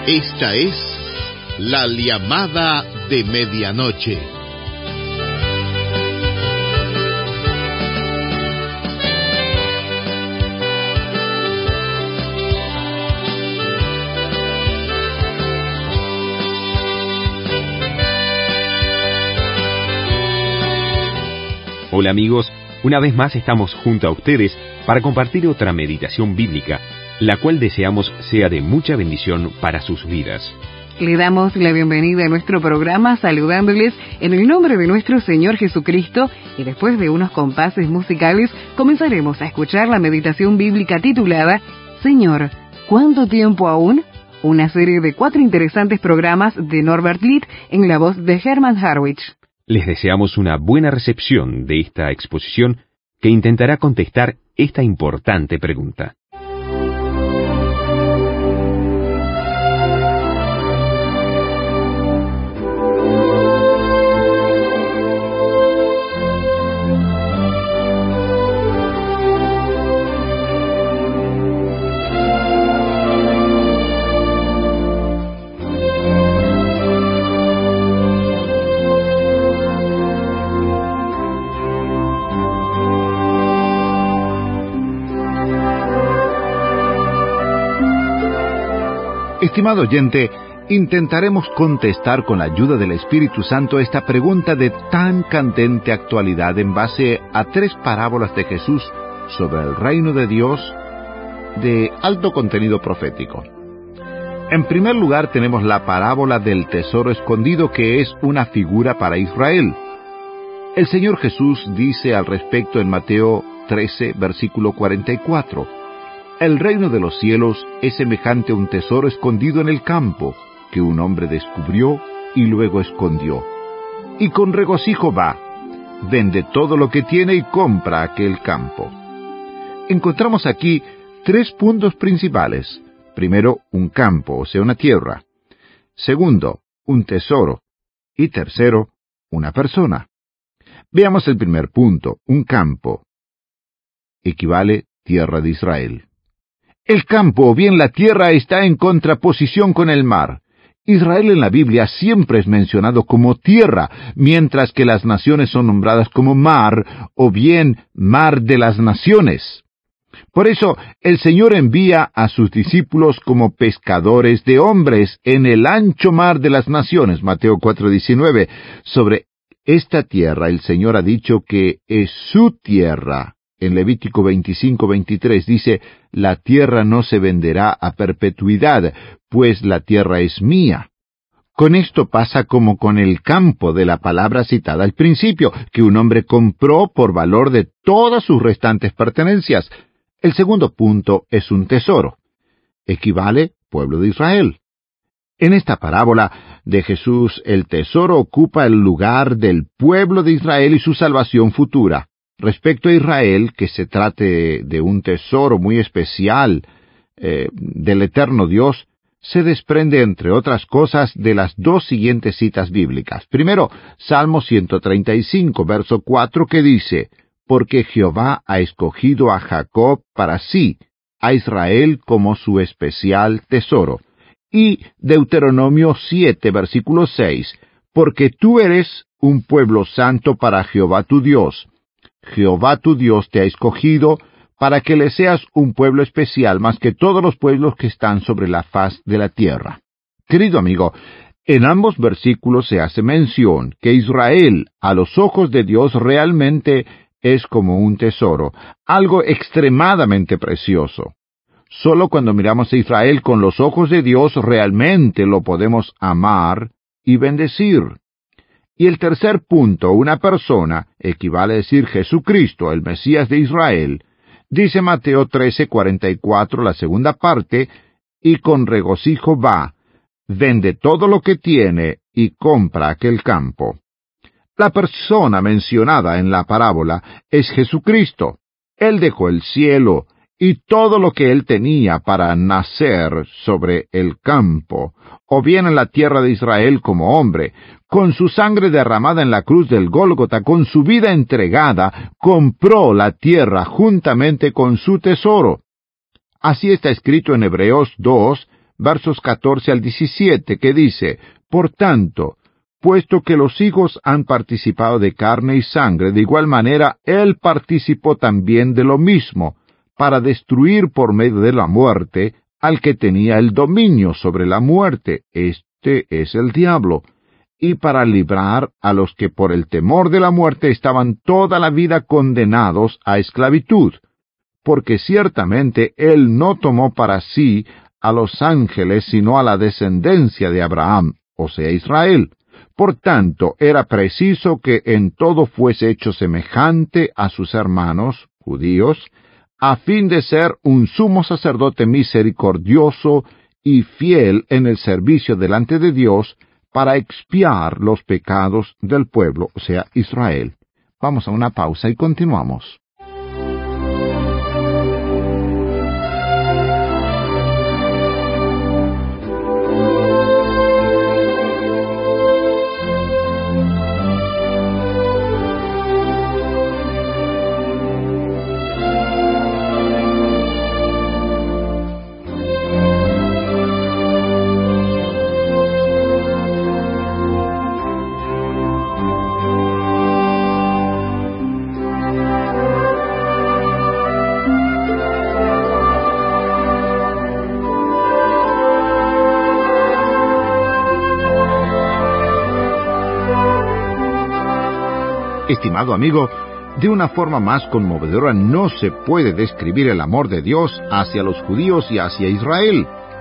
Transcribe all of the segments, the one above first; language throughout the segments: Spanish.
Esta es la llamada de medianoche. Hola amigos, una vez más estamos junto a ustedes para compartir otra meditación bíblica, la cual deseamos sea de mucha bendición para sus vidas. Le damos la bienvenida a nuestro programa saludándoles en el nombre de nuestro Señor Jesucristo, y después de unos compases musicales comenzaremos a escuchar la meditación bíblica titulada Señor, ¿cuánto tiempo aún? Una serie de 4 interesantes programas de Norbert Litt en la voz de Herman Harwich. Les deseamos una buena recepción de esta exposición que intentará contestar esta importante pregunta. Estimado oyente, intentaremos contestar con la ayuda del Espíritu Santo esta pregunta de tan candente actualidad en base a 3 parábolas de Jesús sobre el reino de Dios de alto contenido profético. En primer lugar tenemos la parábola del tesoro escondido, que es una figura para Israel. El Señor Jesús dice al respecto en Mateo 13, versículo 44, «El reino de los cielos es semejante a un tesoro escondido en el campo, que un hombre descubrió y luego escondió. Y con regocijo va, vende todo lo que tiene y compra aquel campo». Encontramos aquí 3 puntos principales. Primero, un campo, o sea, una tierra. Segundo, un tesoro. Y tercero, una persona. Veamos el primer punto, un campo. Equivale tierra de Israel. El campo, o bien la tierra, está en contraposición con el mar. Israel en la Biblia siempre es mencionado como tierra, mientras que las naciones son nombradas como mar, o bien mar de las naciones. Por eso, el Señor envía a sus discípulos como pescadores de hombres en el ancho mar de las naciones, Mateo 4:19. Sobre esta tierra el Señor ha dicho que es su tierra. En Levítico 25:23 dice, «La tierra no se venderá a perpetuidad, pues la tierra es mía». Con esto pasa como con el campo de la palabra citada al principio, que un hombre compró por valor de todas sus restantes pertenencias. El segundo punto es un tesoro. Equivale pueblo de Israel. En esta parábola de Jesús, el tesoro ocupa el lugar del pueblo de Israel y su salvación futura. Respecto a Israel, que se trate de un tesoro muy especial del eterno Dios, se desprende, entre otras cosas, de las 2 siguientes citas bíblicas. Primero, Salmo 135, verso 4, que dice, «Porque Jehová ha escogido a Jacob para sí, a Israel como su especial tesoro». Y Deuteronomio 7, versículo 6, «Porque tú eres un pueblo santo para Jehová tu Dios». Jehová tu Dios te ha escogido para que le seas un pueblo especial más que todos los pueblos que están sobre la faz de la tierra. Querido amigo, en ambos versículos se hace mención que Israel, a los ojos de Dios, realmente es como un tesoro, algo extremadamente precioso. Solo cuando miramos a Israel con los ojos de Dios realmente lo podemos amar y bendecir. Y el tercer punto, una persona, equivale a decir Jesucristo, el Mesías de Israel. Dice Mateo 13:44, la segunda parte, «Y con regocijo va, vende todo lo que tiene y compra aquel campo». La persona mencionada en la parábola es Jesucristo. Él dejó el cielo y todo lo que él tenía para nacer sobre el campo, o bien en la tierra de Israel como hombre, con su sangre derramada en la cruz del Gólgota, con su vida entregada, compró la tierra juntamente con su tesoro. Así está escrito en Hebreos 2, versos 14 al 17, que dice: Por tanto, puesto que los hijos han participado de carne y sangre, de igual manera él participó también de lo mismo, para destruir por medio de la muerte al que tenía el dominio sobre la muerte, este es el diablo, y para librar a los que por el temor de la muerte estaban toda la vida condenados a esclavitud, porque ciertamente él no tomó para sí a los ángeles, sino a la descendencia de Abraham, o sea, Israel. Por tanto, era preciso que en todo fuese hecho semejante a sus hermanos judíos, a fin de ser un sumo sacerdote misericordioso y fiel en el servicio delante de Dios, para expiar los pecados del pueblo, o sea, Israel. Vamos a una pausa y continuamos. Estimado amigo, de una forma más conmovedora no se puede describir el amor de Dios hacia los judíos y hacia Israel.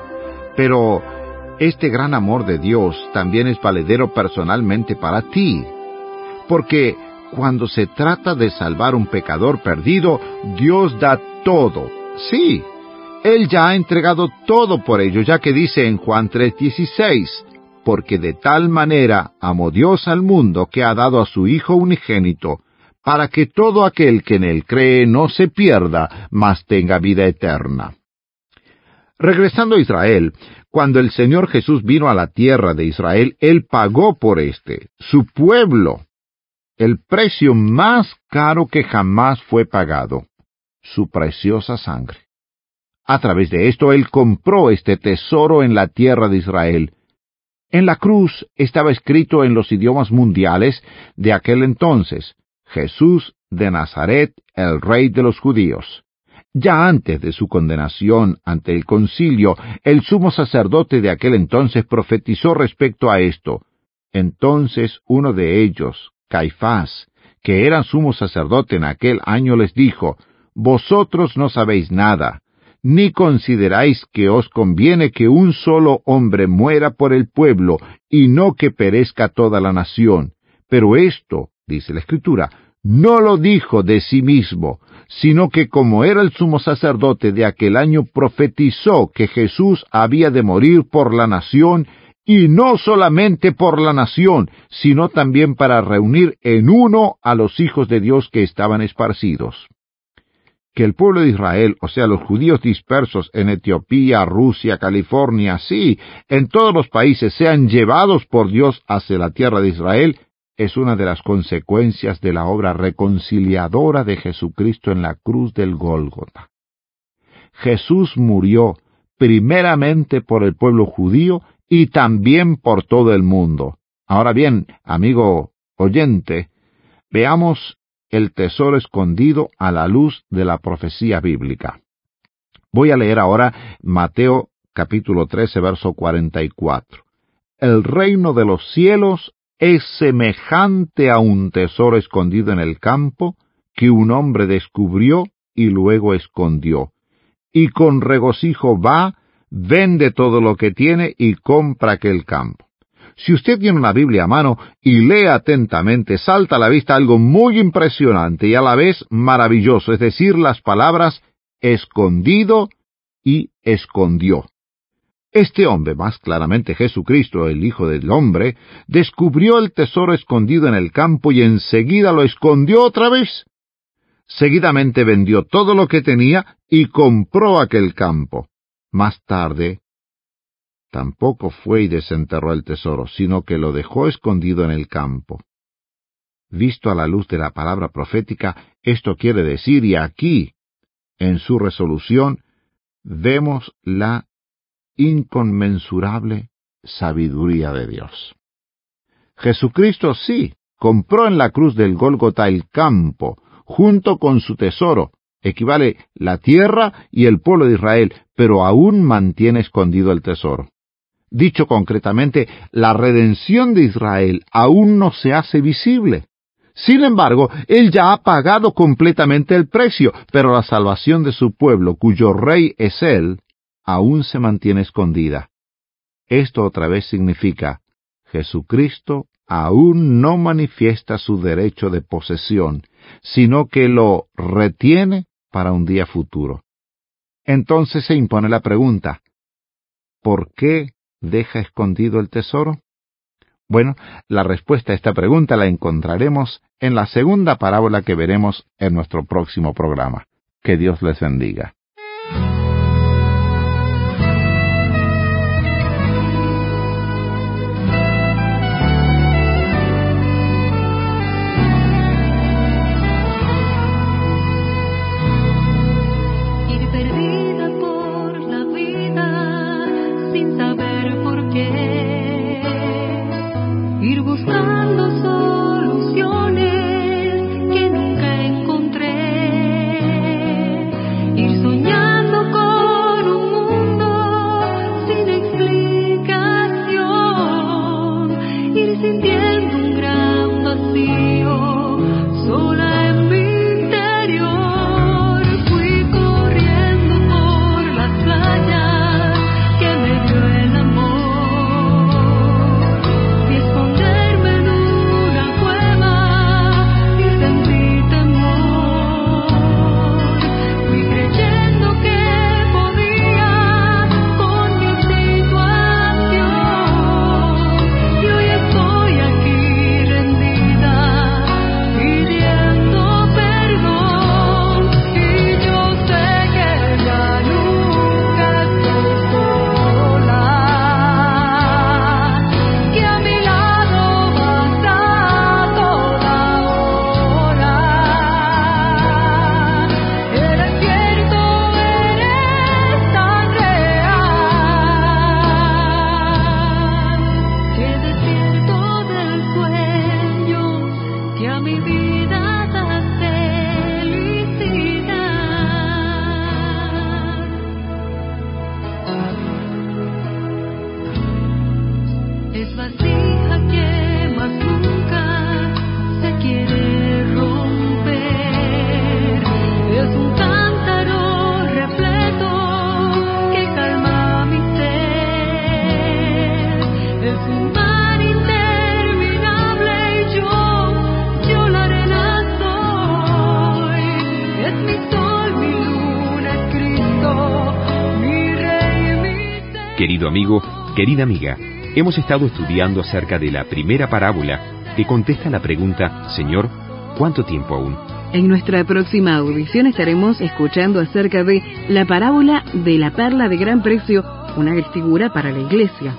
Pero este gran amor de Dios también es valedero personalmente para ti, porque cuando se trata de salvar un pecador perdido, Dios da todo. Sí, Él ya ha entregado todo por ello, ya que dice en Juan 3:16, porque de tal manera amó Dios al mundo que ha dado a su Hijo unigénito, para que todo aquel que en él cree no se pierda, mas tenga vida eterna. Regresando a Israel, cuando el Señor Jesús vino a la tierra de Israel, Él pagó por su pueblo, el precio más caro que jamás fue pagado, su preciosa sangre. A través de esto, Él compró este tesoro en la tierra de Israel. En la cruz estaba escrito en los idiomas mundiales de aquel entonces: Jesús de Nazaret, el Rey de los Judíos. Ya antes de su condenación ante el concilio, el sumo sacerdote de aquel entonces profetizó respecto a esto. Entonces uno de ellos, Caifás, que era sumo sacerdote en aquel año, les dijo: Vosotros no sabéis nada, ni consideráis que os conviene que un solo hombre muera por el pueblo, y no que perezca toda la nación. Pero esto, dice la Escritura, no lo dijo de sí mismo, sino que como era el sumo sacerdote de aquel año, profetizó que Jesús había de morir por la nación, y no solamente por la nación, sino también para reunir en uno a los hijos de Dios que estaban esparcidos. Que el pueblo de Israel, o sea, los judíos dispersos en Etiopía, Rusia, California, sí, en todos los países, sean llevados por Dios hacia la tierra de Israel, es una de las consecuencias de la obra reconciliadora de Jesucristo en la cruz del Gólgota. Jesús murió primeramente por el pueblo judío y también por todo el mundo. Ahora bien, amigo oyente, veamos el tesoro escondido a la luz de la profecía bíblica. Voy a leer ahora Mateo capítulo 13, verso 44. El reino de los cielos es semejante a un tesoro escondido en el campo, que un hombre descubrió y luego escondió. Y con regocijo va, vende todo lo que tiene y compra aquel campo. Si usted tiene una Biblia a mano y lee atentamente, salta a la vista algo muy impresionante y a la vez maravilloso, es decir, las palabras escondido y escondió. Este hombre, más claramente Jesucristo, el Hijo del Hombre, descubrió el tesoro escondido en el campo y enseguida lo escondió otra vez. Seguidamente vendió todo lo que tenía y compró aquel campo. Más tarde, tampoco fue y desenterró el tesoro, sino que lo dejó escondido en el campo. Visto a la luz de la palabra profética, esto quiere decir, y aquí, en su resolución, vemos la inconmensurable sabiduría de Dios. Jesucristo sí compró en la cruz del Gólgota el campo, junto con su tesoro, equivale la tierra y el pueblo de Israel, pero aún mantiene escondido el tesoro. Dicho concretamente, la redención de Israel aún no se hace visible. Sin embargo, Él ya ha pagado completamente el precio, pero la salvación de su pueblo, cuyo rey es Él, aún se mantiene escondida. Esto otra vez significa, Jesucristo aún no manifiesta su derecho de posesión, sino que lo retiene para un día futuro. Entonces se impone la pregunta, ¿por qué deja escondido el tesoro? Bueno, la respuesta a esta pregunta la encontraremos en la segunda parábola que veremos en nuestro próximo programa. Que Dios les bendiga. Querido amigo, querida amiga, hemos estado estudiando acerca de la primera parábola que contesta la pregunta, Señor, ¿cuánto tiempo aún? En nuestra próxima audición estaremos escuchando acerca de la parábola de la perla de gran precio, una figura para la iglesia.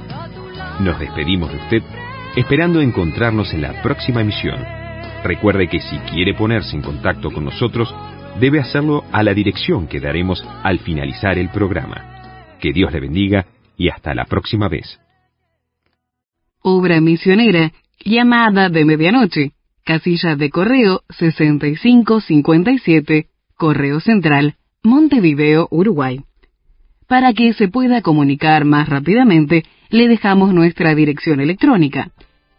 Nos despedimos de usted, esperando encontrarnos en la próxima emisión. Recuerde que si quiere ponerse en contacto con nosotros, debe hacerlo a la dirección que daremos al finalizar el programa. Que Dios le bendiga y hasta la próxima vez. Obra misionera, llamada de medianoche, casilla de correo 6557, Correo Central, Montevideo, Uruguay. Para que se pueda comunicar más rápidamente, le dejamos nuestra dirección electrónica,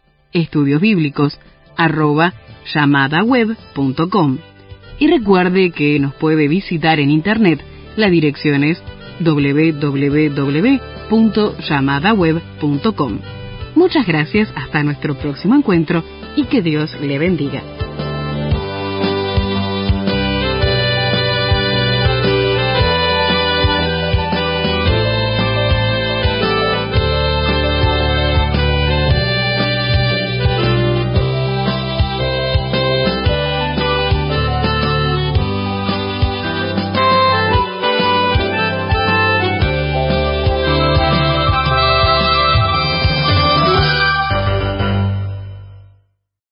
estudiosbiblicos@yamadaweb.com. Y recuerde que nos puede visitar en internet, la dirección es www.yamadaweb.com. Muchas gracias, hasta nuestro próximo encuentro y que Dios le bendiga.